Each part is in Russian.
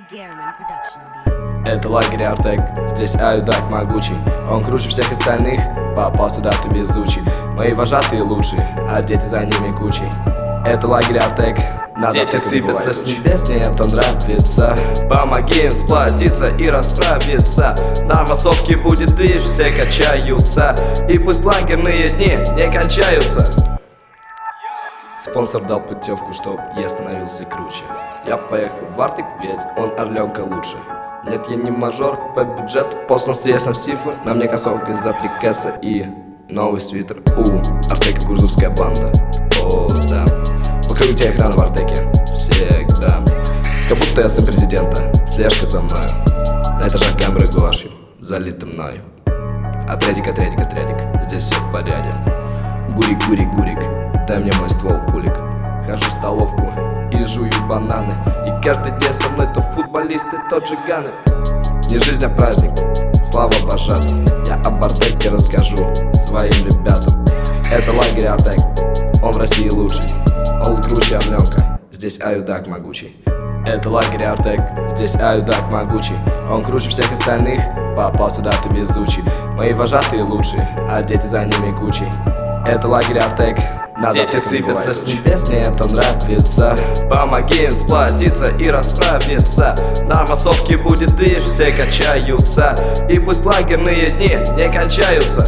Это лагерь Артек, здесь Аюдак могучий. Он круче всех остальных, попал сюда ты везучий. Мои вожатые лучшие, а дети за ними кучей. Это лагерь Артек, дети сыпятся с небес, мне это нравится. Помоги им сплотиться и расправиться. На массовке будет движ, все качаются. И пусть лагерные дни не кончаются. Спонсор дал путевку, чтоб я становился круче. Я поехал в Артек, ведь он орленка лучше. Нет, я не мажор по бюджету, постно с рейсом сифр. На мне кроссовки за 3 кэса и новый свитер. Артек и Гурзовская банда. О, да. Вокруг тебя охрана в Артеке всегда. Как будто я сын президента, слежка за мною. На этажах камеры гуашью, залиты мною. Отрядик, здесь все в порядке. Гурик, дай мне мой ствол, пулик. Хожу в столовку и жую бананы. И каждый день со мной то футболисты, то джиганы. Не жизнь, а праздник, слава вожатым. Я об Артеке расскажу своим ребятам. Это лагерь Артек, он в России лучший. Он круче орленка, здесь Аюдак могучий. Это лагерь Артек, здесь Аюдак могучий. Он круче всех остальных, попал сюда ты везучий. Мои вожатые лучшие, а дети за ними кучей. Это лагерь Артек, дети сыпятся с небес, мне это нравится. Помоги им сплотиться и расправиться. На массовке будет движ, все качаются. И пусть лагерные дни не кончаются.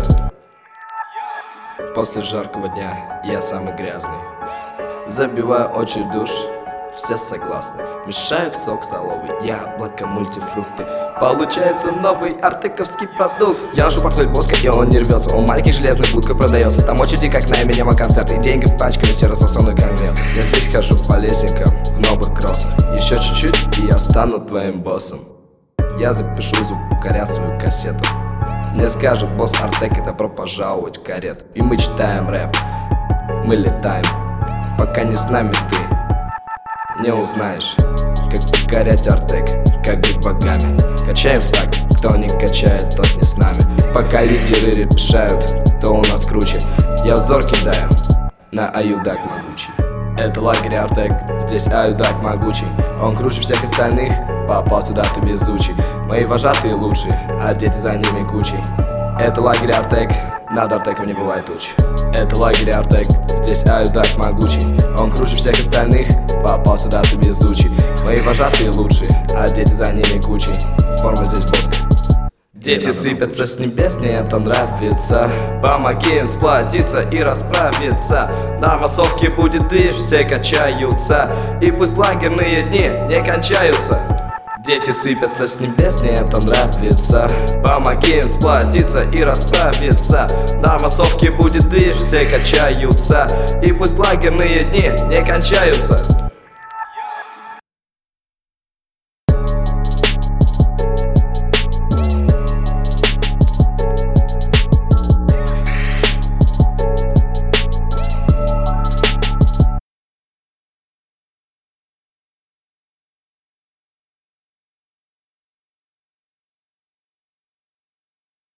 После жаркого дня я самый грязный. Забиваю очередь душ, все согласны. Мешаю сок столовый, яблоко, мультифрукты. Получается новый артековский продукт. Я ношу портфель Боска, и он не рвется. Он маленький, железный, будка продается. Там очереди, как на Эминема концерт. И деньги пачками, все рассосанный конверт. Я здесь хожу по лесенкам в новых кроссах. Еще чуть-чуть, и я стану твоим боссом. Я запишу звукаря свою кассету. Мне скажут: босс Артека, добро пожаловать в карету. И мы читаем рэп, мы летаем. Пока не с нами ты не узнаешь, как покорять Артек, как быть богами. Качаем в такт, кто не качает, тот не с нами. Пока лидеры решают, кто у нас круче. Я взор кидаю на Аюдак могучий. Это лагерь Артек, здесь Аюдак могучий. Он круче всех остальных, попал сюда ты везучий. Мои вожатые лучшие, а дети за ними кучей. Это лагерь Артек, над Артеком не бывает туч. Это лагерь Артек, здесь Аюдак могучий. Он круче всех остальных, попал сюда ты везучий. Мои вожатые лучшие, а дети за ними кучей. Форма здесь Боска. Дети сыпятся с небес, мне это нравится. Помоги им сплотиться и расправиться. На массовке будет движ, все качаются. И пусть лагерные дни не кончаются. Дети сыпятся с небес, мне это нравится. Помоги им сплотиться и расправиться. На массовке будет движ, все качаются. И пусть лагерные дни не кончаются.